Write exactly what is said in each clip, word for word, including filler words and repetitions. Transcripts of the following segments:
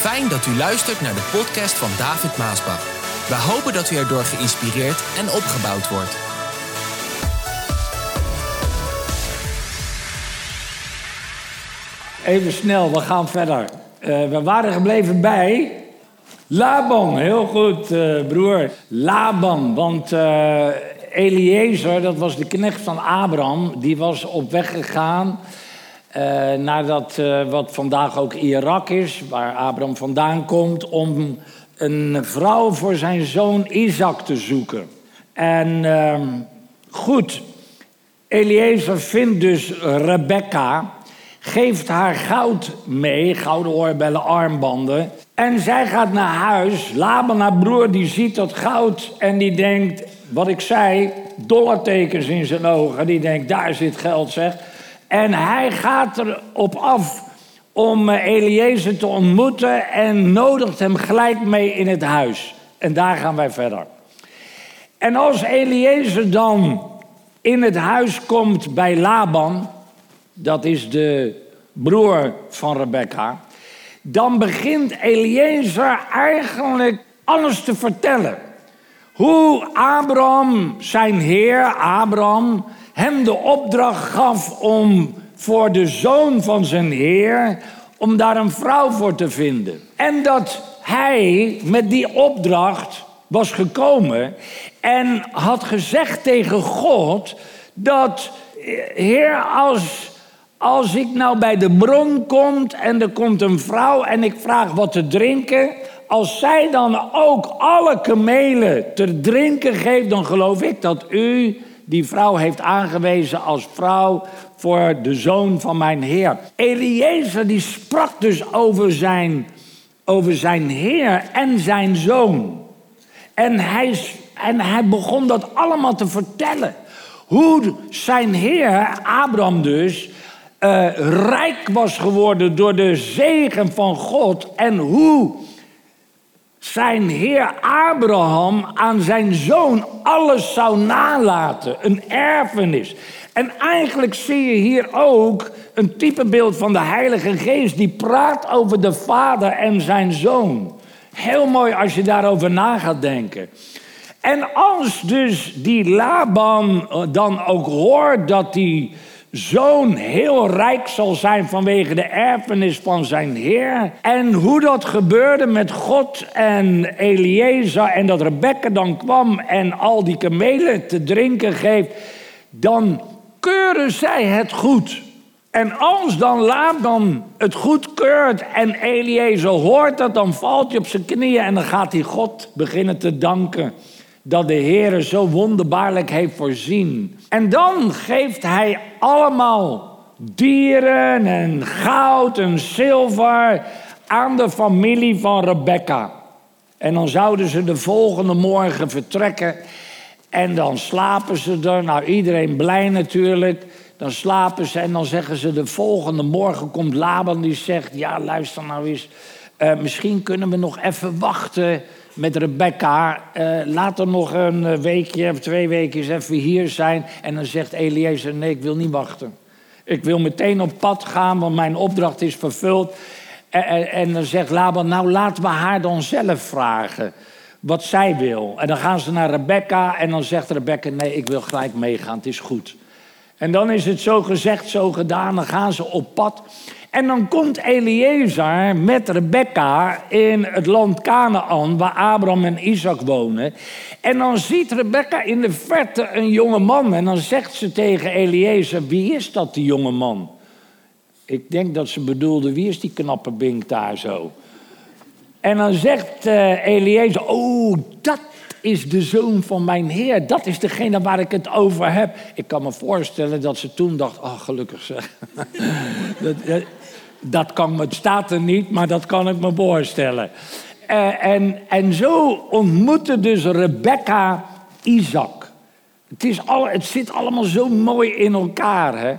Fijn dat u luistert naar de podcast van David Maasbach. We hopen dat u erdoor geïnspireerd en opgebouwd wordt. Even snel, we gaan verder. Uh, we waren gebleven bij Laban. Heel goed, uh, broer. Laban, want uh, Eliezer, dat was de knecht van Abraham, die was op weg gegaan uh, naar dat uh, wat vandaag ook Irak is, waar Abraham vandaan komt, om een vrouw voor zijn zoon Isaac te zoeken. En uh, goed, Eliezer vindt dus Rebekka, geeft haar goud mee, gouden oorbellen, armbanden. En zij gaat naar huis. Laban, haar broer, die ziet dat goud en die denkt, wat ik zei, dollartekens in zijn ogen. Die denkt, daar zit geld, zeg. En hij gaat erop af om Eliezer te ontmoeten en nodigt hem gelijk mee in het huis. En daar gaan wij verder. En als Eliezer dan in het huis komt bij Laban, dat is de broer van Rebekka, dan begint Eliezer eigenlijk alles te vertellen. Hoe Abraham, zijn heer Abraham, hem de opdracht gaf om voor de zoon van zijn heer, om daar een vrouw voor te vinden. En dat hij met die opdracht was gekomen en had gezegd tegen God dat, Heer, als... Als ik nou bij de bron kom en er komt een vrouw en ik vraag wat te drinken, als zij dan ook alle kamelen te drinken geeft, dan geloof ik dat u die vrouw heeft aangewezen als vrouw voor de zoon van mijn heer. Eliezer die sprak dus over zijn, over zijn heer en zijn zoon. En hij, en hij begon dat allemaal te vertellen. Hoe zijn heer, Abraham dus, Uh, rijk was geworden door de zegen van God en hoe zijn heer Abraham aan zijn zoon alles zou nalaten, een erfenis. En eigenlijk zie je hier ook een typebeeld van de Heilige Geest die praat over de vader en zijn zoon. Heel mooi als je daarover na gaat denken. En als dus die Laban dan ook hoort dat die zoon heel rijk zal zijn vanwege de erfenis van zijn heer. En hoe dat gebeurde met God en Eliezer en dat Rebekka dan kwam en al die kamelen te drinken geeft, dan keuren zij het goed. En als dan Laban het goed keurt en Eliezer hoort dat, dan valt hij op zijn knieën en dan gaat hij God beginnen te danken dat de Heer zo wonderbaarlijk heeft voorzien. En dan geeft hij allemaal dieren en goud en zilver aan de familie van Rebekka. En dan zouden ze de volgende morgen vertrekken. En dan slapen ze er. Nou, iedereen blij natuurlijk. Dan slapen ze en dan zeggen ze de volgende morgen komt Laban die zegt, ja, luister nou eens, uh, misschien kunnen we nog even wachten met Rebekka, uh, laat er nog een weekje of twee weken even hier zijn. En dan zegt Eliezer, nee, ik wil niet wachten. Ik wil meteen op pad gaan, want mijn opdracht is vervuld. En, en, en dan zegt Laban, nou laten we haar dan zelf vragen wat zij wil. En dan gaan ze naar Rebekka en dan zegt Rebekka, nee, ik wil gelijk meegaan, het is goed. En dan is het zo gezegd, zo gedaan, dan gaan ze op pad. En dan komt Eliezer met Rebekka in het land Kanaan, waar Abraham en Isaac wonen. En dan ziet Rebekka in de verte een jonge man. En dan zegt ze tegen Eliezer, wie is dat, die jonge man? Ik denk dat ze bedoelde, wie is die knappe bink daar zo? En dan zegt uh, Eliezer, oh, dat is de zoon van mijn heer. Dat is degene waar ik het over heb. Ik kan me voorstellen dat ze toen dacht, oh, gelukkig zeg. dat, dat, dat kan me, het staat er niet, maar dat kan ik me voorstellen. Uh, en, en zo ontmoette dus Rebekka Isaac. Het, is al, het zit allemaal zo mooi in elkaar, hè.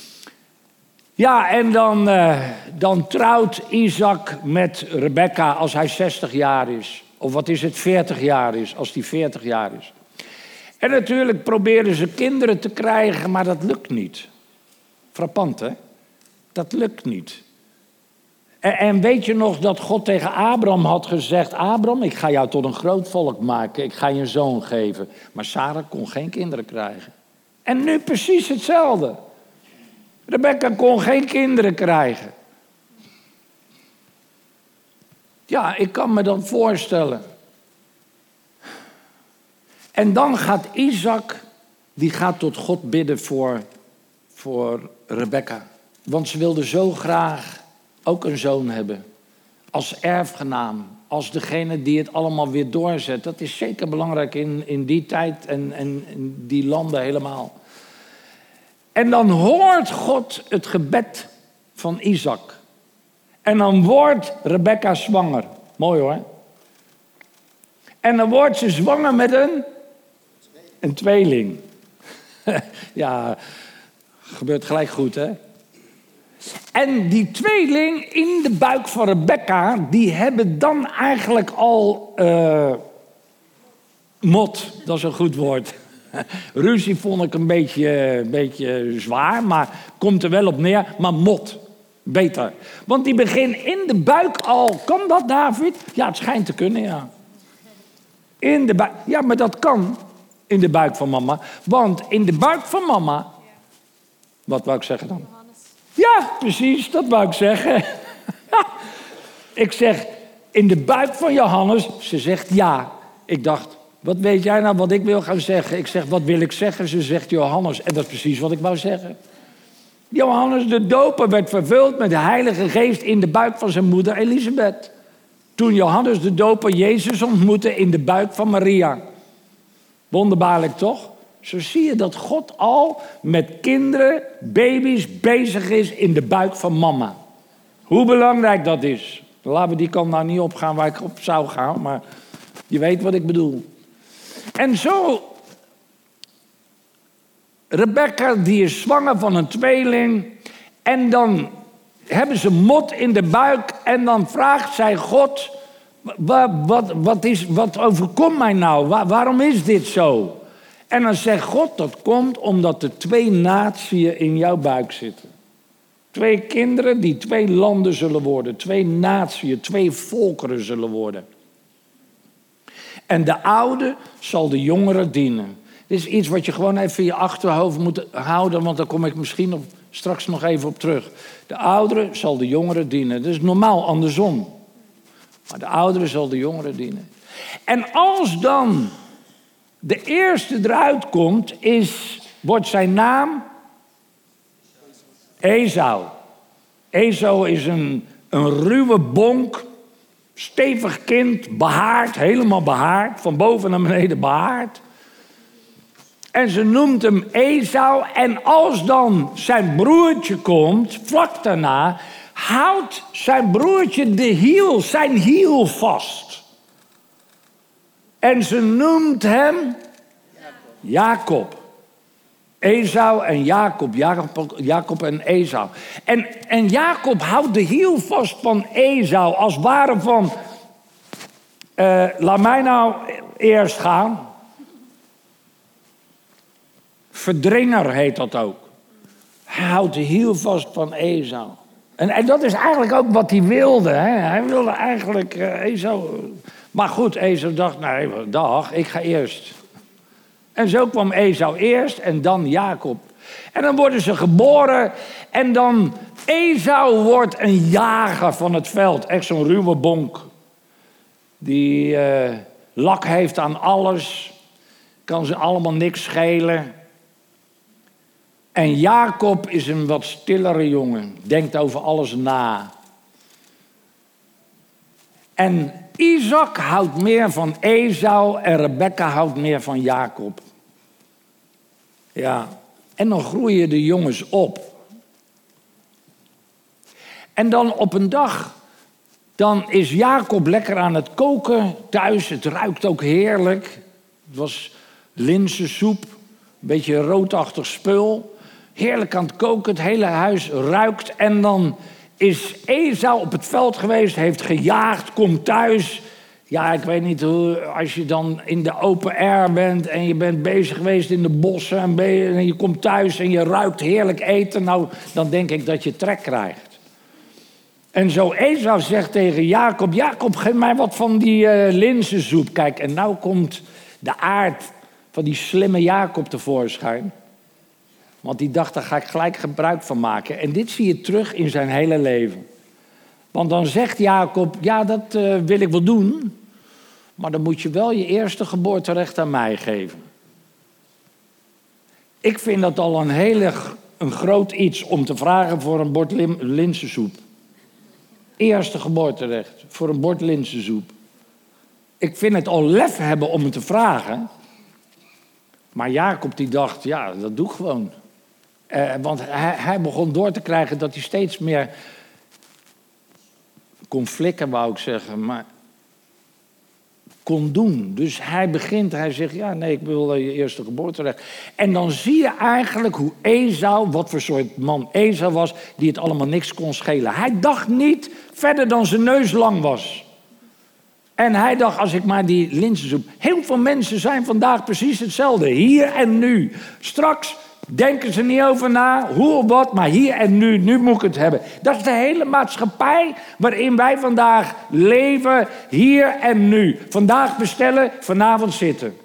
Ja, en dan, uh, dan trouwt Isaac met Rebekka als hij zestig jaar is. Of wat is het, veertig jaar is, als hij veertig jaar is. En natuurlijk proberen ze kinderen te krijgen, maar dat lukt niet. Frappant, hè? Dat lukt niet. En, en weet je nog dat God tegen Abraham had gezegd... Abraham, ik ga jou tot een groot volk maken. Ik ga je een zoon geven. Maar Sarah kon geen kinderen krijgen. En nu precies hetzelfde. Rebecca kon geen kinderen krijgen. Ja, ik kan me dat voorstellen. En dan gaat Isaac, die gaat tot God bidden voor, voor Rebecca. Want ze wilde zo graag ook een zoon hebben. Als erfgenaam, als degene die het allemaal weer doorzet. Dat is zeker belangrijk in, in die tijd en, en in die landen helemaal. En dan hoort God het gebed van Isaac. En dan wordt Rebecca zwanger. Mooi hoor. En dan wordt ze zwanger met een, een tweeling. Ja, gebeurt gelijk goed hè. En die tweeling in de buik van Rebecca, die hebben dan eigenlijk al uh, mot. Dat is een goed woord. Ruzie vond ik een beetje, een beetje zwaar, maar komt er wel op neer. Maar mot, beter. Want die begin in de buik al. Kan dat, David? Ja, het schijnt te kunnen, ja. In de buik. Ja, maar dat kan in de buik van mama. Want in de buik van mama... Wat wou ik zeggen dan? Ja, precies, dat wou ik zeggen. Ik zeg, in de buik van Johannes. Ze zegt ja. Ik dacht... Wat weet jij nou wat ik wil gaan zeggen? Ik zeg, wat wil ik zeggen? Ze zegt Johannes. En dat is precies wat ik wou zeggen. Johannes de Doper werd vervuld met de Heilige Geest in de buik van zijn moeder Elisabeth. Toen Johannes de Doper Jezus ontmoette in de buik van Maria. Wonderbaarlijk toch? Zo zie je dat God al met kinderen, baby's bezig is in de buik van mama. Hoe belangrijk dat is. Laten we die kant nou niet opgaan waar ik op zou gaan, maar je weet wat ik bedoel. En zo, Rebecca die is zwanger van een tweeling. En dan hebben ze mot in de buik. En dan vraagt zij God, wat, wat, wat, is, wat overkomt mij nou? Waar, waarom is dit zo? En dan zegt God, dat komt omdat er twee natieën in jouw buik zitten. Twee kinderen die twee landen zullen worden. Twee natieën, twee volkeren zullen worden. En de oude zal de jongere dienen. Dit is iets wat je gewoon even in je achterhoofd moet houden, want daar kom ik misschien op, straks nog even op terug. De oudere zal de jongere dienen. Dat is normaal andersom. Maar de oudere zal de jongere dienen. En als dan de eerste eruit komt, is, wordt zijn naam Esau. Esau is een, een ruwe bonk. Stevig kind, behaard, helemaal behaard. Van boven naar beneden behaard. En ze noemt hem Esau. En als dan zijn broertje komt, vlak daarna, houdt zijn broertje de hiel, zijn hiel vast. En ze noemt hem Jacob. Esau en Jacob, Jacob, Jacob en Esau. En, en Jacob houdt de hiel vast van Esau als het ware van... Uh, laat mij nou eerst gaan. Verdringer heet dat ook. Hij houdt de hiel vast van Esau. En, en dat is eigenlijk ook wat hij wilde. Hè? Hij wilde eigenlijk uh, Esau... Maar goed, Esau dacht, nee, dag, ik ga eerst... En zo kwam Esau eerst en dan Jacob. En dan worden ze geboren. En dan Esau wordt een jager van het veld. Echt zo'n ruwe bonk. Die uh, lak heeft aan alles. Kan ze allemaal niks schelen. En Jacob is een wat stillere jongen. Denkt over alles na. En Isaac houdt meer van Esau en Rebecca houdt meer van Jacob. Ja, en dan groeien de jongens op. En dan op een dag, dan is Jacob lekker aan het koken thuis. Het ruikt ook heerlijk. Het was linzensoep, een beetje roodachtig spul. Heerlijk aan het koken, het hele huis ruikt. En dan is Esau op het veld geweest, heeft gejaagd, komt thuis. Ja, ik weet niet hoe, als je dan in de open air bent en je bent bezig geweest in de bossen en, be- en je komt thuis en je ruikt heerlijk eten. Nou, dan denk ik dat je trek krijgt. En zo Esau zegt tegen Jacob, Jacob, geef mij wat van die uh, linzensoep. Kijk, en nou komt de aard van die slimme Jacob tevoorschijn. Want die dacht, daar ga ik gelijk gebruik van maken. En dit zie je terug in zijn hele leven. Want dan zegt Jacob, ja, dat uh, wil ik wel doen. Maar dan moet je wel je eerste geboorterecht aan mij geven. Ik vind dat al een hele een groot iets om te vragen voor een bord lim, linzensoep. Eerste geboorterecht voor een bord linzensoep. Ik vind het al lef hebben om het te vragen. Maar Jacob die dacht, ja, dat doe ik gewoon. Uh, want hij, hij begon door te krijgen dat hij steeds meer kon flikken, wou ik zeggen, maar kon doen. Dus hij begint, hij zegt, ja, nee, ik wil je eerste geboorterecht. En dan zie je eigenlijk hoe Esau, wat voor soort man Esau was, die het allemaal niks kon schelen. Hij dacht niet verder dan zijn neus lang was. En hij dacht, als ik maar die linzensoep... Heel veel mensen zijn vandaag precies hetzelfde. Hier en nu. Straks denken ze niet over na, hoe of wat, maar hier en nu, nu moet ik het hebben. Dat is de hele maatschappij waarin wij vandaag leven, hier en nu. Vandaag bestellen, vanavond zitten.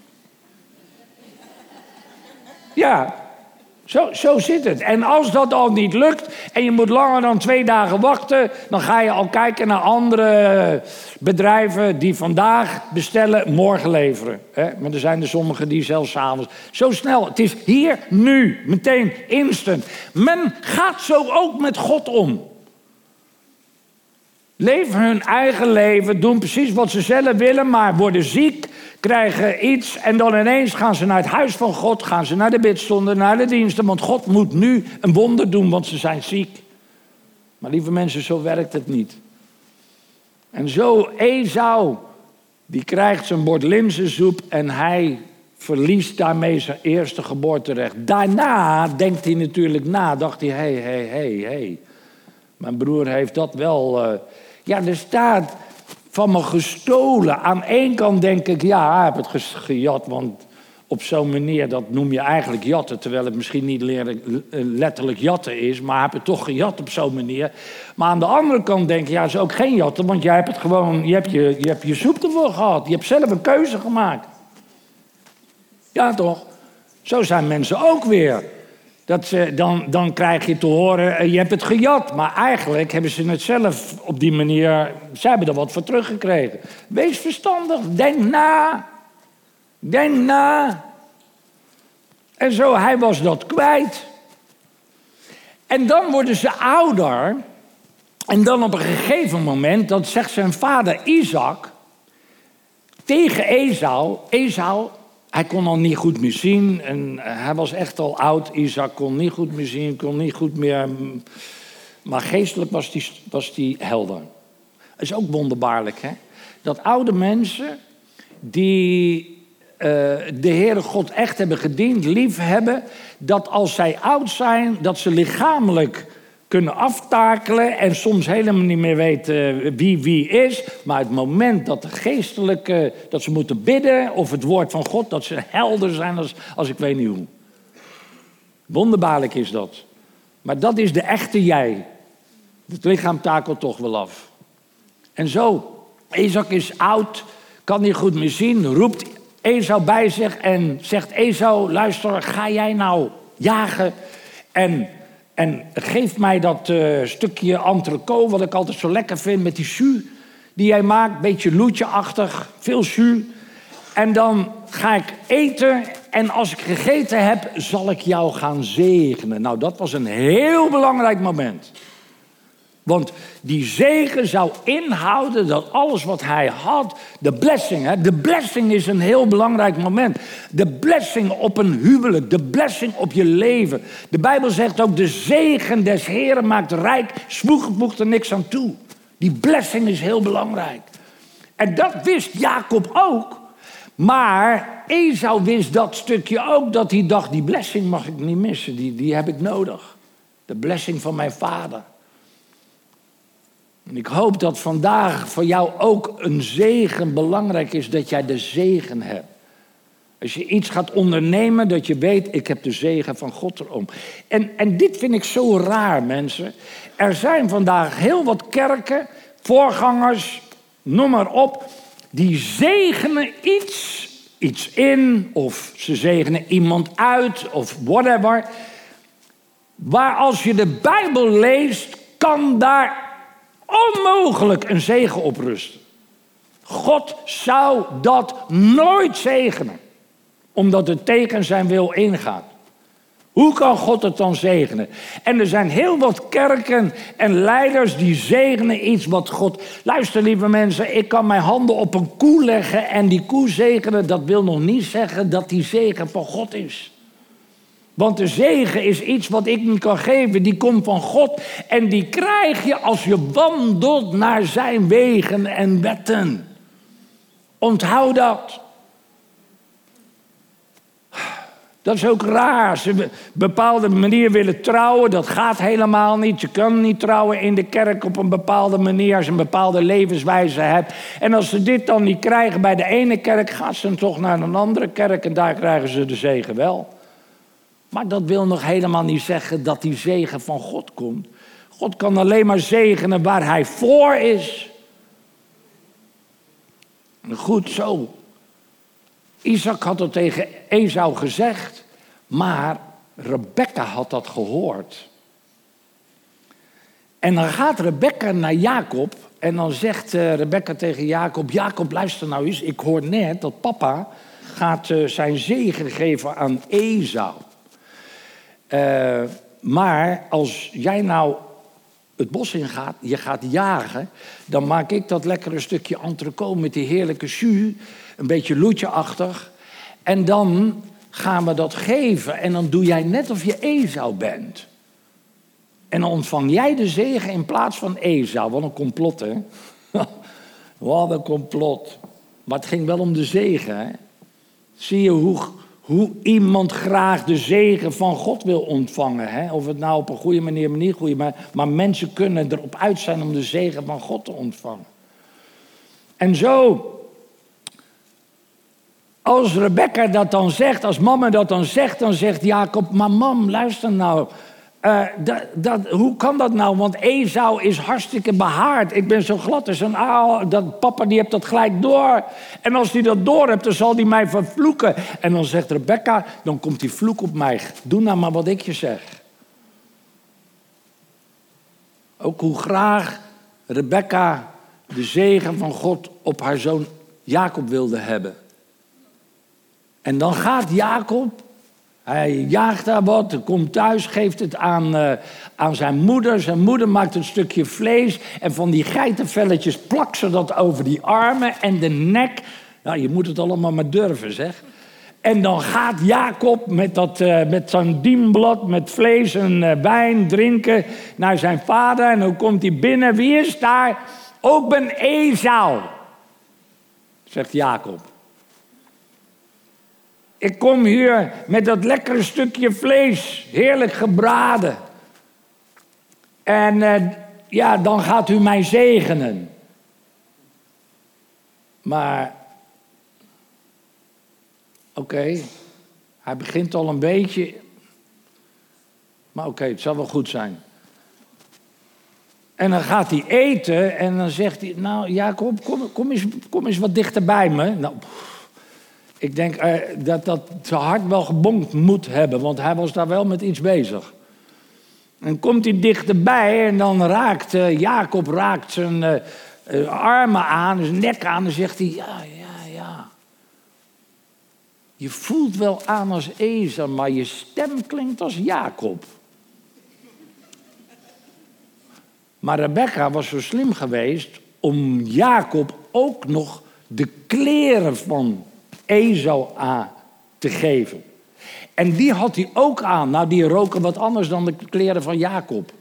Ja, zo, zo zit het. En als dat al niet lukt en je moet langer dan twee dagen wachten, dan ga je al kijken naar andere bedrijven die vandaag bestellen, morgen leveren. Maar er zijn er sommigen die zelfs 's avonds. Zo snel, het is hier, nu, meteen, instant. Men gaat zo ook met God om. Leven hun eigen leven, doen precies wat ze zelf willen, maar worden ziek, krijgen iets en dan ineens gaan ze naar het huis van God, gaan ze naar de bidstonden, naar de diensten, want God moet nu een wonder doen, want ze zijn ziek. Maar lieve mensen, zo werkt het niet. En zo Esau, die krijgt zijn bord linzensoep en hij verliest daarmee zijn eerste geboorterecht. Daarna denkt hij natuurlijk na, dacht hij, hé, hé, hé, hé. Mijn broer heeft dat wel... Uh... Ja, er staat van me gestolen. Aan één kant denk ik, ja, hij heeft het gejat, want op zo'n manier, dat noem je eigenlijk jatten, terwijl het misschien niet letterlijk jatten is, maar hij heeft het toch gejat op zo'n manier. Maar aan de andere kant denk ik, ja, dat is ook geen jatten, want jij hebt het gewoon, je hebt je, je hebt je soep ervoor gehad. Je hebt zelf een keuze gemaakt. Ja, toch? Zo zijn mensen ook weer. Dat ze, dan, dan krijg je te horen, je hebt het gejat. Maar eigenlijk hebben ze het zelf op die manier, ze hebben er wat voor teruggekregen. Wees verstandig, denk na. Denk na. En zo, hij was dat kwijt. En dan worden ze ouder. En dan op een gegeven moment, dat zegt zijn vader Isaac tegen Esau. Esau, hij kon al niet goed meer zien. En hij was echt al oud. Isaac kon niet goed meer zien, kon niet goed meer. Maar geestelijk was die, was die helder. Dat is ook wonderbaarlijk, hè? Dat oude mensen die uh, de Heere God echt hebben gediend, lief hebben, dat als zij oud zijn, dat ze lichamelijk kunnen aftakelen en soms helemaal niet meer weten wie wie is. Maar het moment dat de geestelijke, dat ze moeten bidden of het woord van God, dat ze helder zijn als, als ik weet niet hoe. Wonderbaarlijk is dat. Maar dat is de echte jij. Het lichaam takelt toch wel af. En zo, Isaac is oud, kan niet goed meer zien, roept Esau bij zich en zegt Esau, luister, ga jij nou jagen en... En geef mij dat uh, stukje entrecote, wat ik altijd zo lekker vind, met die jus die jij maakt. Beetje loetje-achtig, veel jus. En dan ga ik eten en als ik gegeten heb, zal ik jou gaan zegenen. Nou, dat was een heel belangrijk moment. Want die zegen zou inhouden dat alles wat hij had, de blessing, hè, de blessing is een heel belangrijk moment. De blessing op een huwelijk, de blessing op je leven. De Bijbel zegt ook, de zegen des Heren maakt rijk, voegt er niks aan toe. Die blessing is heel belangrijk. En dat wist Jacob ook. Maar Esau wist dat stukje ook, dat hij dacht, die blessing mag ik niet missen, die, die heb ik nodig. De blessing van mijn vader. En ik hoop dat vandaag voor jou ook een zegen belangrijk is, dat jij de zegen hebt. Als je iets gaat ondernemen, dat je weet, ik heb de zegen van God erom. En, en dit vind ik zo raar, mensen. Er zijn vandaag heel wat kerken, voorgangers, noem maar op, die zegenen iets, iets in, of ze zegenen iemand uit, of whatever. Maar als je de Bijbel leest, kan daar onmogelijk een zegen op rusten. God zou dat nooit zegenen, omdat het tegen zijn wil ingaat. Hoe kan God het dan zegenen? En er zijn heel wat kerken en leiders die zegenen iets wat God... Luister, lieve mensen, ik kan mijn handen op een koe leggen en die koe zegenen. Dat wil nog niet zeggen dat die zegen van God is. Want de zegen is iets wat ik niet kan geven. Die komt van God en die krijg je als je wandelt naar zijn wegen en wetten. Onthoud dat. Dat is ook raar. Ze op een bepaalde manier willen trouwen. Dat gaat helemaal niet. Je kan niet trouwen in de kerk op een bepaalde manier als je een bepaalde levenswijze hebt. En als ze dit dan niet krijgen bij de ene kerk, gaan ze dan toch naar een andere kerk en daar krijgen ze de zegen wel. Maar dat wil nog helemaal niet zeggen dat die zegen van God komt. God kan alleen maar zegenen waar hij voor is. Goed zo. Isaac had het tegen Esau gezegd, maar Rebekka had dat gehoord. En dan gaat Rebekka naar Jacob en dan zegt uh, Rebekka tegen Jacob, Jacob, luister nou eens, ik hoor net dat papa gaat uh, zijn zegen geven aan Esau. Uh, maar als jij nou het bos ingaat, je gaat jagen, dan maak ik dat lekkere stukje entrecote met die heerlijke jus, een beetje loetjeachtig. En dan gaan we dat geven en dan doe jij net of je Esau bent. En dan ontvang jij de zegen in plaats van Esau. Wat een complot, hè? Wat een complot. Maar het ging wel om de zegen, hè? Zie je hoe, hoe iemand graag de zegen van God wil ontvangen, hè? Of het nou op een goede manier, maar niet goede, maar, maar mensen kunnen erop uit zijn om de zegen van God te ontvangen. En zo, als Rebekka dat dan zegt, als mama dat dan zegt, dan zegt Jacob, maar mam, luister nou. Uh, dat, dat, hoe kan dat nou? Want Esau is hartstikke behaard. Ik ben zo glad als een aal. Dat, papa die heeft dat gelijk door. En als hij dat door hebt, dan zal hij mij vervloeken. En dan zegt Rebekka, dan komt die vloek op mij. Doe nou maar wat ik je zeg. Ook hoe graag Rebekka de zegen van God op haar zoon Jacob wilde hebben. En dan gaat Jacob, hij jaagt daar wat, komt thuis, geeft het aan, uh, aan zijn moeder. Zijn moeder maakt een stukje vlees en van die geitenvelletjes plakt ze dat over die armen en de nek. Nou, je moet het allemaal maar durven, zeg. En dan gaat Jacob met, dat, uh, met zo'n dienblad, met vlees en uh, wijn drinken naar zijn vader. En dan komt hij binnen. Wie is daar? Ook ben Esau, zegt Jacob. Ik kom hier met dat lekkere stukje vlees, heerlijk gebraden. En uh, ja, dan gaat u mij zegenen. Maar, oké, okay, hij begint al een beetje, maar oké, okay, het zal wel goed zijn. En dan gaat hij eten en dan zegt hij, nou Jacob, kom, kom, eens, kom eens wat dichter bij me. Nou, ik denk uh, dat dat zijn hart wel gebonkt moet hebben, want hij was daar wel met iets bezig. En komt hij dichterbij en dan raakt uh, Jacob raakt zijn uh, uh, armen aan, zijn nek aan en zegt hij, ja, ja, ja. Je voelt wel aan als Esau, maar je stem klinkt als Jacob. Maar Rebekka was zo slim geweest om Jacob ook nog de kleren van Esau aan te geven. En die had hij ook aan. Nou, die roken wat anders dan de kleren van Jacob.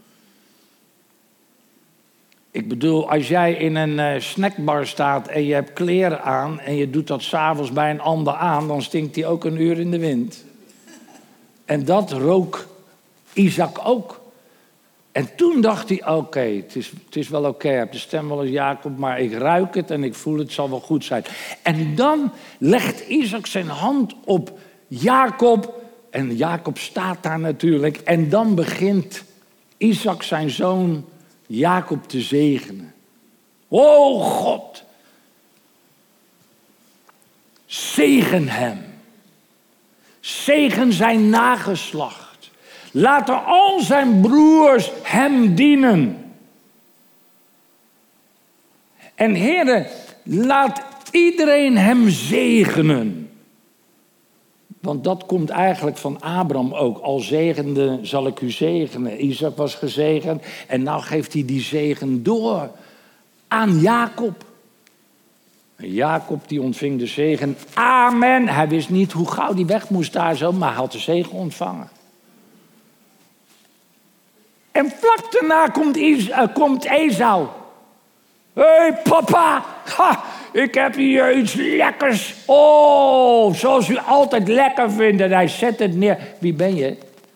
Ik bedoel, als jij in een uh, snackbar staat en je hebt kleren aan en je doet dat 's avonds bij een ander aan, dan stinkt die ook een uur in de wind. En dat rook Isaac ook. En toen dacht hij, oké, okay, het, is, het is wel oké. Okay. Ik heb de stem wel als Jacob, maar ik ruik het en ik voel het zal wel goed zijn. En dan legt Isaac zijn hand op Jacob. En Jacob staat daar natuurlijk. En dan begint Isaac zijn zoon Jacob te zegenen. O God, zegen hem. Zegen zijn nageslacht. Laten al zijn broers hem dienen. En Heere, laat iedereen hem zegenen. Want dat komt eigenlijk van Abraham ook. Al zegende zal ik u zegenen. Isaac was gezegend en nou geeft hij die zegen door aan Jacob. En Jacob die ontving de zegen. Amen. Hij wist niet hoe gauw die weg moest daar zo, maar hij had de zegen ontvangen. En vlak daarna komt, Is- uh, komt Esau. Hé hey, papa, ha, ik heb hier iets lekkers. Oh, zoals u altijd lekker vindt. En hij zet het neer. Wie ben je?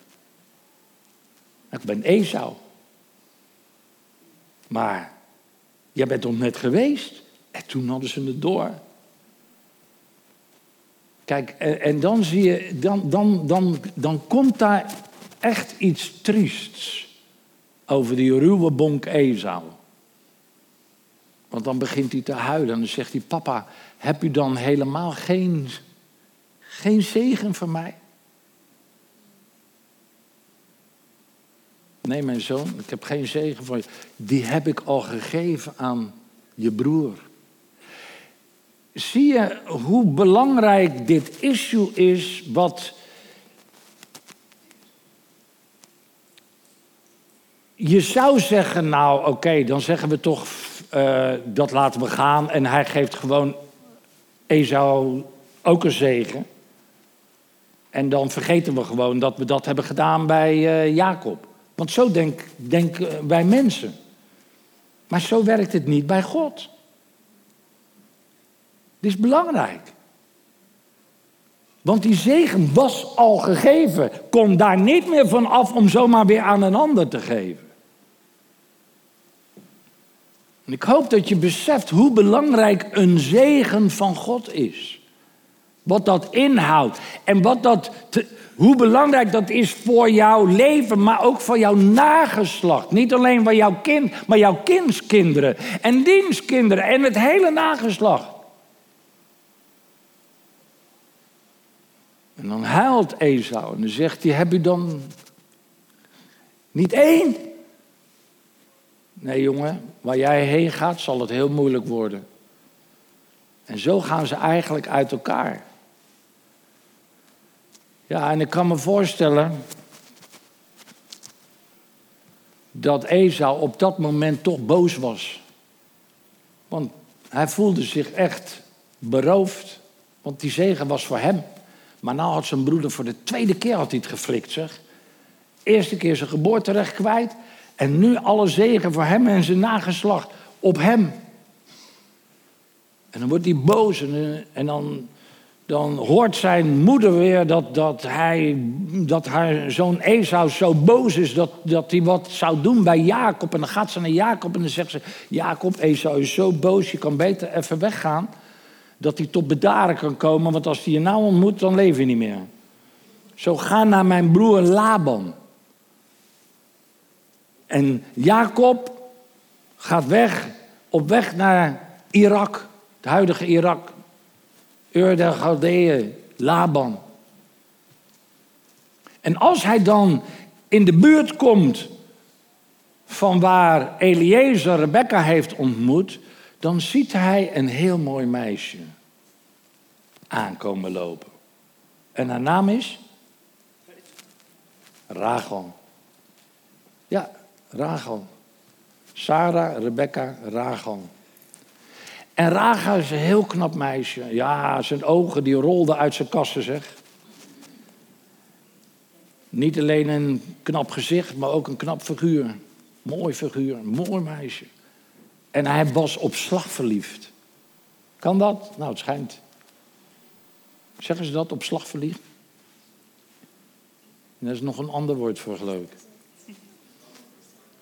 Ik ben Esau. Maar jij bent toch net geweest? En toen hadden ze het door. Kijk, en, en dan zie je, dan, dan, dan, dan komt daar echt iets triests over die ruwe bonk Esau. Want dan begint hij te huilen en dan zegt hij, papa, heb u dan helemaal geen, geen zegen voor mij? Nee, mijn zoon, ik heb geen zegen voor je. Die heb ik al gegeven aan je broer. Zie je hoe belangrijk dit issue is, wat je zou zeggen, nou oké, okay, dan zeggen we toch, uh, dat laten we gaan. En hij geeft gewoon Esau ook een zegen. En dan vergeten we gewoon dat we dat hebben gedaan bij uh, Jacob. Want zo denken denk, uh, wij mensen. Maar zo werkt het niet bij God. Dit is belangrijk. Want die zegen was al gegeven. Kom daar niet meer van af om zomaar weer aan een ander te geven. En ik hoop dat je beseft hoe belangrijk een zegen van God is. Wat dat inhoudt. En wat dat te, hoe belangrijk dat is voor jouw leven, maar ook voor jouw nageslacht. Niet alleen voor jouw kind, maar jouw kindskinderen. En dienstkinderen en het hele nageslacht. En dan huilt Esau en dan zegt hij, heb u dan niet één? Nee jongen, waar jij heen gaat zal het heel moeilijk worden. En zo gaan ze eigenlijk uit elkaar. Ja, en ik kan me voorstellen dat Esau op dat moment toch boos was. Want hij voelde zich echt beroofd, want die zegen was voor hem. Maar nou had zijn broeder voor de tweede keer had hij het geflikt, zeg. Eerste keer zijn geboorterecht kwijt. En nu alle zegen voor hem en zijn nageslacht op hem. En dan wordt hij boos. En, en dan, dan hoort zijn moeder weer dat, dat, hij, dat haar zoon Esau zo boos is. Dat, dat hij wat zou doen bij Jacob. En dan gaat ze naar Jacob en dan zegt ze, Jacob, Esau is zo boos, je kan beter even weggaan. Dat hij tot bedaren kan komen, want als hij je nou ontmoet, dan leef je niet meer. Zo ga naar mijn broer Laban. En Jacob gaat weg, op weg naar Irak, het huidige Irak. Ur der Galdeeën, Laban. En als hij dan in de buurt komt van waar Eliezer Rebekka heeft ontmoet, dan ziet hij een heel mooi meisje aankomen lopen. En haar naam is? Rachel. Ja, Rachel. Sarah, Rebekka, Rachel. En Rachel is een heel knap meisje. Ja, zijn ogen die rolden uit zijn kassen, zeg. Niet alleen een knap gezicht, maar ook een knap figuur. Mooi figuur, mooi meisje. En hij was op slag verliefd. Kan dat? Nou, het schijnt. Zeggen ze dat, op slag verliefd? En daar is nog een ander woord voor, geloof ik.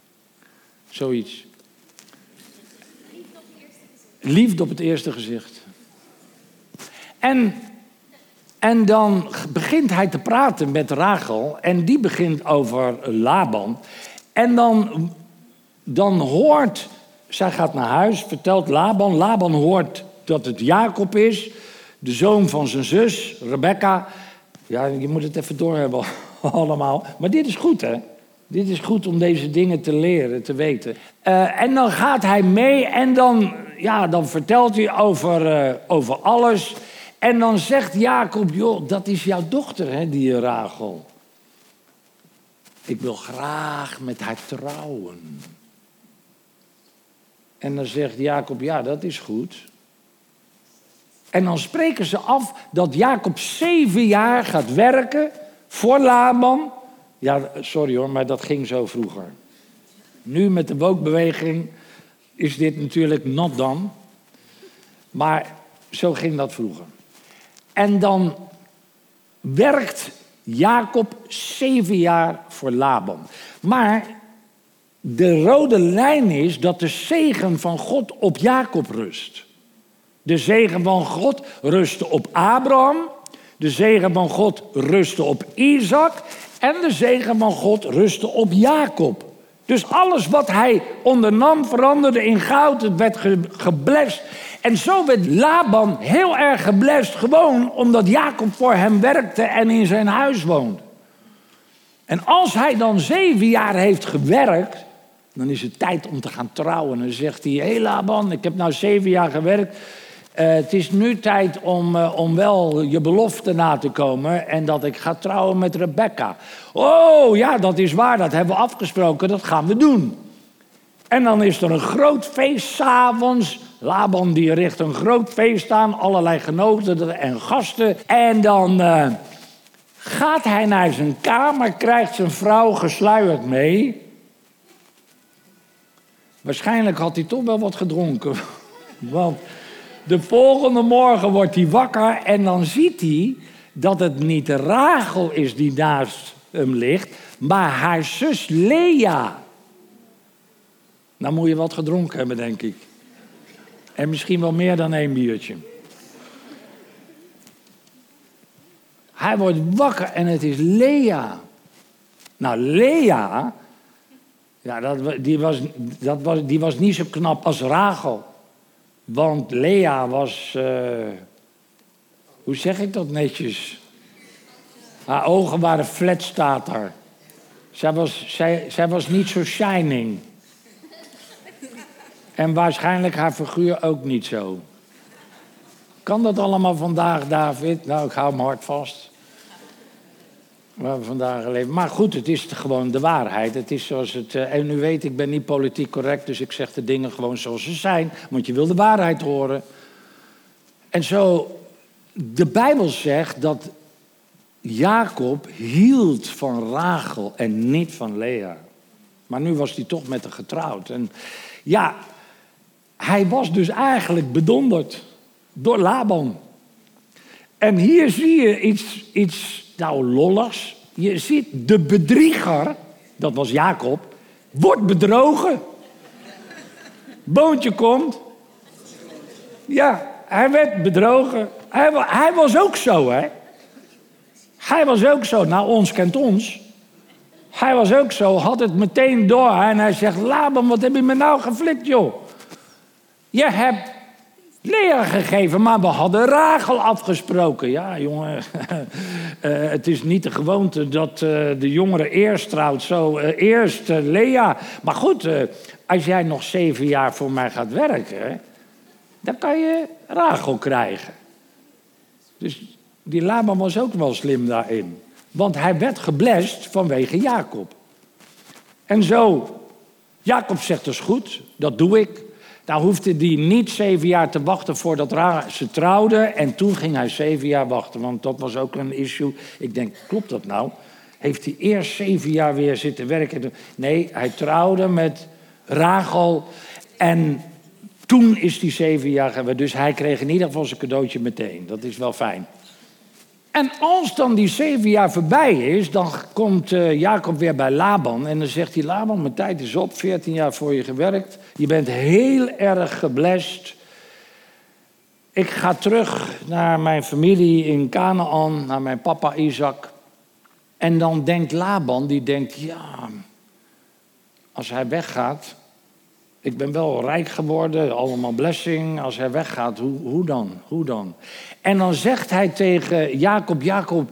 Zoiets. Liefde op het eerste gezicht. En, en dan begint hij te praten met Rachel. En die begint over Laban. En dan, dan hoort... Zij gaat naar huis, vertelt Laban. Laban hoort dat het Jacob is. De zoon van zijn zus, Rebecca. Ja, je moet het even doorhebben allemaal. Maar dit is goed, hè? Dit is goed om deze dingen te leren, te weten. Uh, en dan gaat hij mee en dan, ja, dan vertelt hij over, uh, over alles. En dan zegt Jacob, joh, dat is jouw dochter, hè, die Rachel. Ik wil graag met haar trouwen. En dan zegt Jacob, ja, dat is goed. En dan spreken ze af dat Jacob zeven jaar gaat werken voor Laban. Ja, sorry hoor, maar dat ging zo vroeger. Nu met de woke-beweging is dit natuurlijk not done. Maar zo ging dat vroeger. En dan werkt Jacob zeven jaar voor Laban. Maar de rode lijn is dat de zegen van God op Jacob rust. De zegen van God rustte op Abraham. De zegen van God rustte op Isaac. En de zegen van God rustte op Jacob. Dus alles wat hij ondernam veranderde in goud. Het werd ge- geblest. En zo werd Laban heel erg geblest. Gewoon omdat Jacob voor hem werkte en in zijn huis woonde. En als hij dan zeven jaar heeft gewerkt, dan is het tijd om te gaan trouwen. Dan zegt hij, hé hey Laban, ik heb nou zeven jaar gewerkt. Uh, het is nu tijd om, uh, om wel je belofte na te komen en dat ik ga trouwen met Rebecca. Oh ja, dat is waar, dat hebben we afgesproken, dat gaan we doen. En dan is er een groot feest 's avonds. Laban die richt een groot feest aan, allerlei genoten en gasten. En dan uh, gaat hij naar zijn kamer, krijgt zijn vrouw gesluierd mee. Waarschijnlijk had hij toch wel wat gedronken. Want de volgende morgen wordt hij wakker en dan ziet hij dat het niet Rachel is die naast hem ligt, maar haar zus Lea. Nou moet je wat gedronken hebben, denk ik. En misschien wel meer dan één biertje. Hij wordt wakker en het is Lea. Nou, Lea, ja, dat, die, was, dat was, die was niet zo knap als Rachel. Want Lea was, uh, hoe zeg ik dat netjes? Haar ogen waren flat, staat er. Zij was, zij, zij was niet zo shining. En waarschijnlijk haar figuur ook niet zo. Kan dat allemaal vandaag, David? Nou, ik hou hem hard vast. Waar we vandaag leven. Maar goed, het is gewoon de waarheid. Het is zoals het. Uh, en u weet, ik ben niet politiek correct, dus ik zeg de dingen gewoon zoals ze zijn. Want je wil de waarheid horen. En zo, de Bijbel zegt dat Jacob hield van Rachel en niet van Lea. Maar nu was hij toch met haar getrouwd. En ja, hij was dus eigenlijk bedonderd door Laban. En hier zie je iets, iets nou lolligs. Je ziet de bedrieger, dat was Jacob, wordt bedrogen. Boontje komt. Ja, hij werd bedrogen. Hij, hij was ook zo, hè. Hij was ook zo. Nou, ons kent ons. Hij was ook zo, had het meteen door. En hij zegt, Laban, wat heb je me nou geflikt, joh? Je hebt Lea gegeven, maar we hadden Rachel afgesproken. Ja, jongen, uh, het is niet de gewoonte dat uh, de jongere eerst trouwt. Zo, uh, eerst uh, Lea. Maar goed, uh, als jij nog zeven jaar voor mij gaat werken, dan kan je Rachel krijgen. Dus die Laban was ook wel slim daarin. Want hij werd geblest vanwege Jacob. En zo, Jacob zegt dus goed, dat doe ik. Nou hoefde hij niet zeven jaar te wachten voordat ze trouwden. En toen ging hij zeven jaar wachten, want dat was ook een issue. Ik denk, klopt dat nou? Heeft hij eerst zeven jaar weer zitten werken? Nee, hij trouwde met Rachel. En toen is hij zeven jaar geweest. Dus hij kreeg in ieder geval zijn cadeautje meteen. Dat is wel fijn. En als dan die zeven jaar voorbij is, dan komt uh, Jacob weer bij Laban. En dan zegt hij, Laban, mijn tijd is op, veertien jaar voor je gewerkt. Je bent heel erg geblest. Ik ga terug naar mijn familie in Canaan, naar mijn papa Isaac. En dan denkt Laban, die denkt, ja, als hij weggaat, ik ben wel rijk geworden, allemaal blessing. Als hij weggaat, hoe, hoe dan? Hoe dan? En dan zegt hij tegen Jacob, Jacob,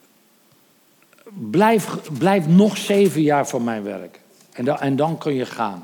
blijf, blijf nog zeven jaar voor mijn werk. En dan, en dan kun je gaan.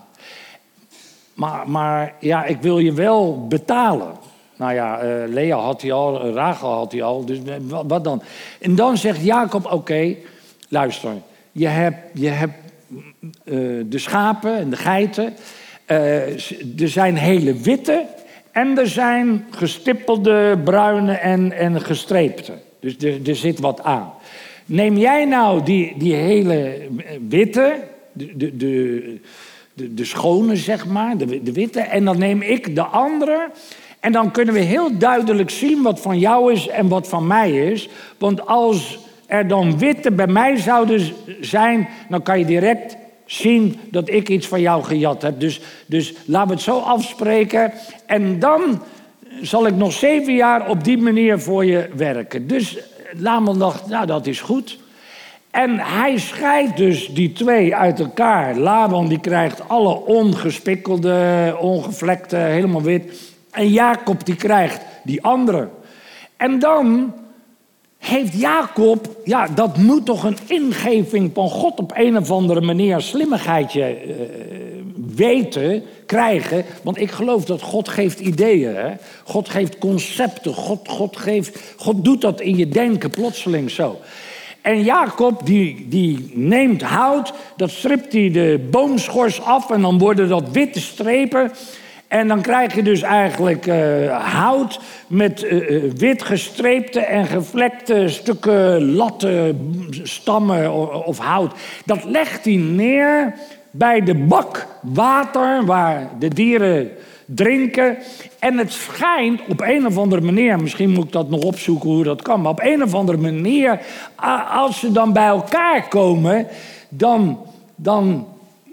Maar, maar ja, ik wil je wel betalen. Nou ja, uh, Lea had hij al, Rachel had hij al, dus wat, wat dan? En dan zegt Jacob, oké, okay, luister, je hebt, je hebt uh, de schapen en de geiten. Uh, er zijn hele witte en er zijn gestippelde, bruine en, en gestreepte. Dus er, er zit wat aan. Neem jij nou die, die hele witte, de, de, de, de, de schone zeg maar, de, de witte, en dan neem ik de andere. En dan kunnen we heel duidelijk zien wat van jou is en wat van mij is. Want als er dan witte bij mij zouden zijn, dan kan je direct zien dat ik iets van jou gejat heb. Dus, dus laten we het zo afspreken. En dan zal ik nog zeven jaar op die manier voor je werken. Dus Laban dacht, nou dat is goed. En hij scheidt dus die twee uit elkaar. Laban die krijgt alle ongespikkelde, ongevlekte, helemaal wit. En Jacob die krijgt die andere. En dan heeft Jacob, ja, dat moet toch een ingeving van God op een of andere manier, een slimmigheidje uh, weten, krijgen. Want ik geloof dat God geeft ideeën. Hè? God geeft concepten. God, God, geeft, God doet dat in je denken plotseling zo. En Jacob die, die neemt hout, dat stript hij de boomschors af en dan worden dat witte strepen. En dan krijg je dus eigenlijk uh, hout met uh, wit gestreepte en gevlekte stukken latten, stammen of, of hout. Dat legt hij neer bij de bak water waar de dieren drinken. En het schijnt op een of andere manier, misschien moet ik dat nog opzoeken hoe dat kan, maar op een of andere manier, als ze dan bij elkaar komen, dan... dan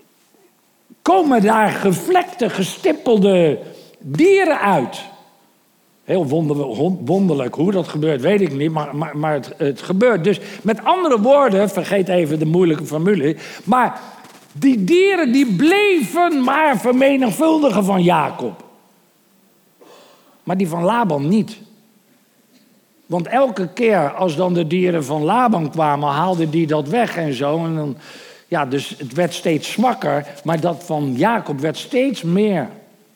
komen daar gevlekte, gestippelde dieren uit. Heel wonderlijk hoe dat gebeurt, weet ik niet, maar, maar, maar het, het gebeurt. Dus met andere woorden, vergeet even de moeilijke formule, maar die dieren die bleven maar vermenigvuldigen van Jacob. Maar die van Laban niet. Want elke keer als dan de dieren van Laban kwamen, haalden die dat weg en zo. En dan, ja, dus het werd steeds zwakker, maar dat van Jacob werd steeds meer.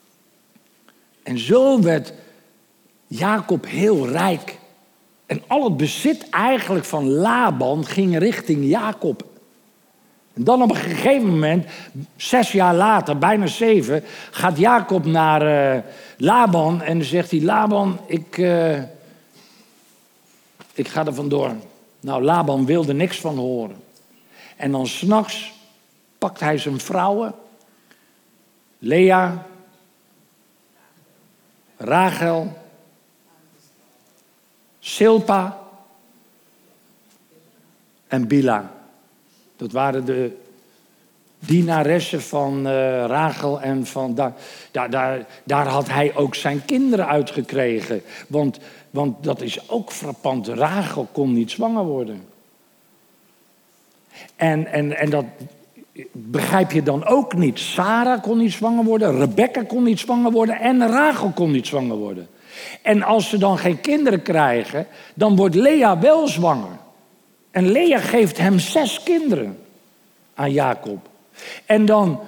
En zo werd Jacob heel rijk. En al het bezit eigenlijk van Laban ging richting Jacob. En dan op een gegeven moment, zes jaar later, bijna zeven, gaat Jacob naar uh, Laban en dan zegt hij, Laban, ik, uh, ik ga er vandoor. Nou, Laban wilde niks van horen. En dan 's nachts pakt hij zijn vrouwen, Lea, Rachel, Silpa en Bila. Dat waren de dienaressen van uh, Rachel en van... Daar, daar, daar, daar had hij ook zijn kinderen uitgekregen. Want, want dat is ook frappant. Rachel kon niet zwanger worden. En, en, en dat begrijp je dan ook niet. Sarah kon niet zwanger worden, Rebecca kon niet zwanger worden en Rachel kon niet zwanger worden. En als ze dan geen kinderen krijgen, dan wordt Lea wel zwanger. En Lea geeft hem zes kinderen aan Jacob. En dan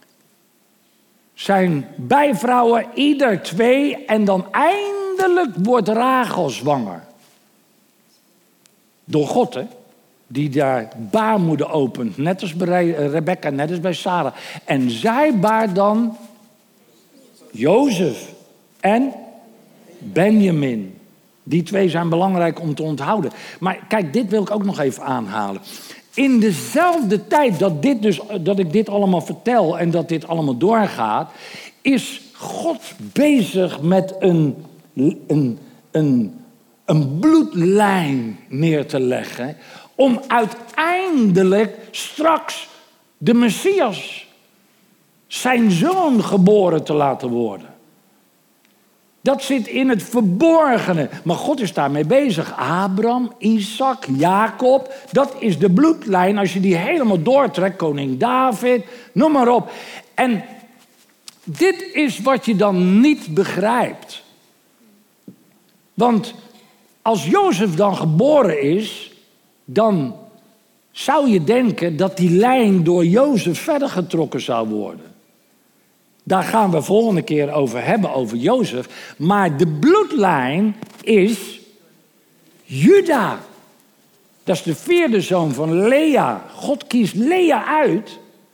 zijn bijvrouwen ieder twee en dan eindelijk wordt Rachel zwanger. Door God, hè? Die daar baarmoeder opent, net als bij Rebecca, net als bij Sarah. En zij baart dan Jozef en Benjamin. Die twee zijn belangrijk om te onthouden. Maar kijk, dit wil ik ook nog even aanhalen. In dezelfde tijd dat, dit dus, dat ik dit allemaal vertel en dat dit allemaal doorgaat, is God bezig met een, een, een, een bloedlijn neer te leggen om uiteindelijk straks de Messias, zijn zoon, geboren te laten worden. Dat zit in het verborgene. Maar God is daarmee bezig. Abraham, Isaac, Jacob. Dat is de bloedlijn. Als je die helemaal doortrekt. Koning David. Noem maar op. En dit is wat je dan niet begrijpt. Want als Jozef dan geboren is. Dan zou je denken dat die lijn door Jozef verder getrokken zou worden. Daar gaan we volgende keer over hebben, over Jozef. Maar de bloedlijn is Juda. Dat is de vierde zoon van Lea. God kiest Lea uit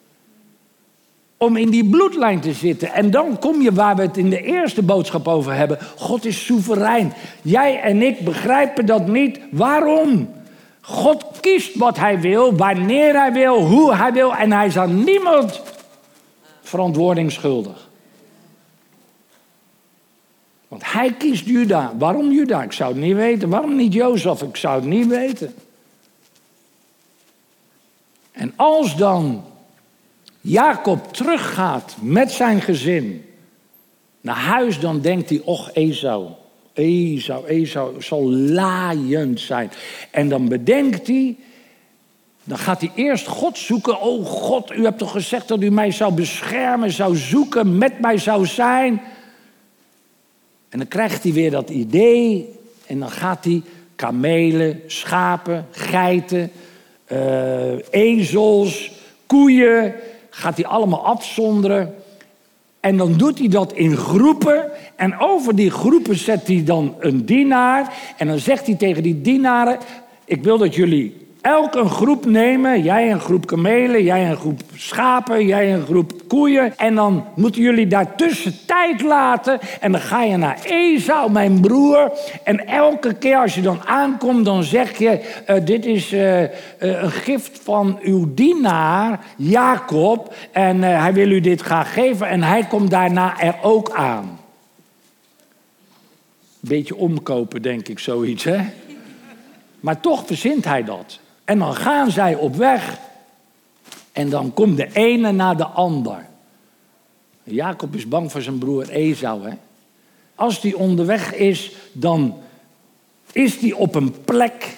om in die bloedlijn te zitten. En dan kom je waar we het in de eerste boodschap over hebben. God is soeverein. Jij en ik begrijpen dat niet. Waarom? God kiest wat hij wil, wanneer hij wil, hoe hij wil. En hij is aan niemand verantwoording schuldig. Want hij kiest Juda. Waarom Juda? Ik zou het niet weten. Waarom niet Jozef? Ik zou het niet weten. En als dan Jacob teruggaat met zijn gezin naar huis, dan denkt hij, och, Esau. Esau, Esau zal laaiend zijn. En dan bedenkt hij, dan gaat hij eerst God zoeken. Oh God, u hebt toch gezegd dat u mij zou beschermen, zou zoeken, met mij zou zijn. En dan krijgt hij weer dat idee. En dan gaat hij kamelen, schapen, geiten, uh, ezels, koeien. Gaat hij allemaal afzonderen. En dan doet hij dat in groepen. En over die groepen zet hij dan een dienaar. En dan zegt hij tegen die dienaren, ik wil dat jullie elk een groep nemen. Jij een groep kamelen, jij een groep schapen, jij een groep koeien. En dan moeten jullie daartussen tijd laten. En dan ga je naar Esau, mijn broer. En elke keer als je dan aankomt, dan zeg je, uh, dit is uh, uh, een gift van uw dienaar, Jacob. En uh, hij wil u dit graag geven. En hij komt daarna er ook aan. Beetje omkopen, denk ik, zoiets, hè? Maar toch verzint hij dat. En dan gaan zij op weg. En dan komt de ene na de ander. Jacob is bang voor zijn broer Esau, hè? Als die onderweg is, dan is hij op een plek.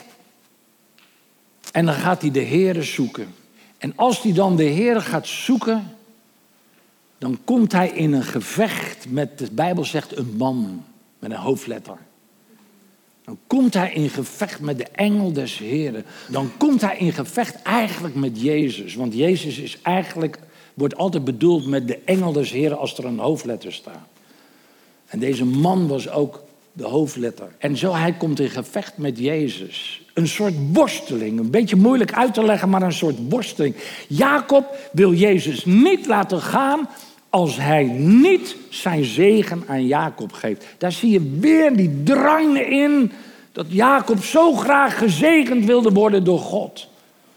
En dan gaat hij de Heere zoeken. En als hij dan de Heere gaat zoeken, dan komt hij in een gevecht met, de Bijbel zegt, een man met een hoofdletter. Dan komt hij in gevecht met de engel des Heren. Dan komt hij in gevecht eigenlijk met Jezus. Want Jezus is eigenlijk, wordt altijd bedoeld met de engel des Heren als er een hoofdletter staat. En deze man was ook de hoofdletter. En zo hij komt in gevecht met Jezus. Een soort worsteling. Een beetje moeilijk uit te leggen, maar een soort worsteling. Jacob wil Jezus niet laten gaan als hij niet zijn zegen aan Jacob geeft. Daar zie je weer die drang in dat Jacob zo graag gezegend wilde worden door God.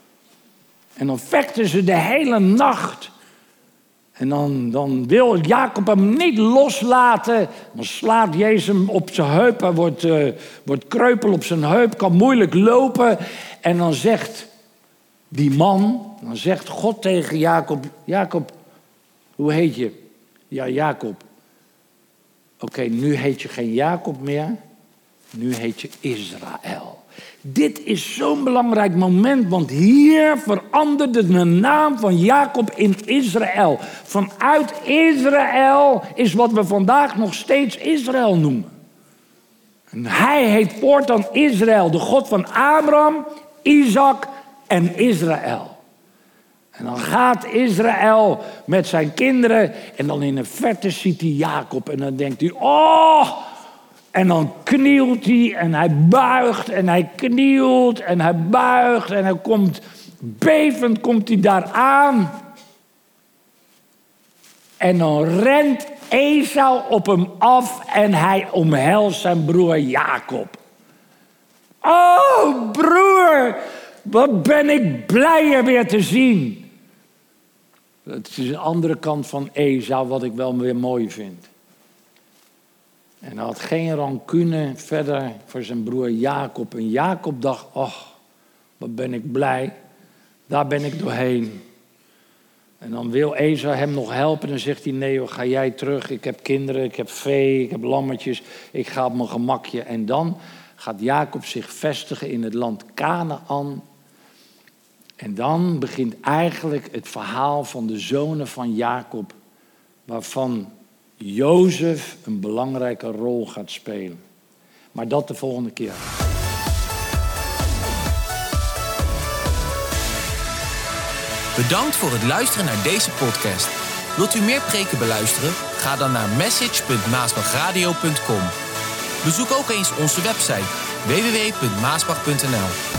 En dan vechten ze de hele nacht. En dan, dan wil Jacob hem niet loslaten. Dan slaat Jezus hem op zijn heup. Hij wordt, uh, wordt kreupel op zijn heup, kan moeilijk lopen. En dan zegt die man, dan zegt God tegen Jacob, Jacob, hoe heet je? Ja, Jacob. Oké, okay, nu heet je geen Jacob meer. Nu heet je Israël. Dit is zo'n belangrijk moment, want hier veranderde de naam van Jacob in Israël. Vanuit Israël is wat we vandaag nog steeds Israël noemen. En hij heet voortaan Israël, de God van Abraham, Isaac en Israël. En dan gaat Israël met zijn kinderen en dan in de verte ziet hij Jacob en dan denkt hij, oh! En dan knielt hij en hij buigt en hij knielt en hij buigt en hij komt, bevend komt hij daar aan. En dan rent Esau op hem af en hij omhelst zijn broer Jacob. Oh broer, wat ben ik blij je weer te zien. Het is een andere kant van Esau wat ik wel weer mooi vind. En hij had geen rancune verder voor zijn broer Jacob. En Jacob dacht, oh, wat ben ik blij. Daar ben ik doorheen. En dan wil Esau hem nog helpen. En dan zegt hij, nee, ga jij terug. Ik heb kinderen, ik heb vee, ik heb lammetjes. Ik ga op mijn gemakje. En dan gaat Jacob zich vestigen in het land Kanaan. En dan begint eigenlijk het verhaal van de zonen van Jacob, waarvan Jozef een belangrijke rol gaat spelen. Maar dat de volgende keer. Bedankt voor het luisteren naar deze podcast. Wilt u meer preken beluisteren? Ga dan naar message punt maasbachradio punt com. Bezoek ook eens onze website w w w punt maasbach punt n l.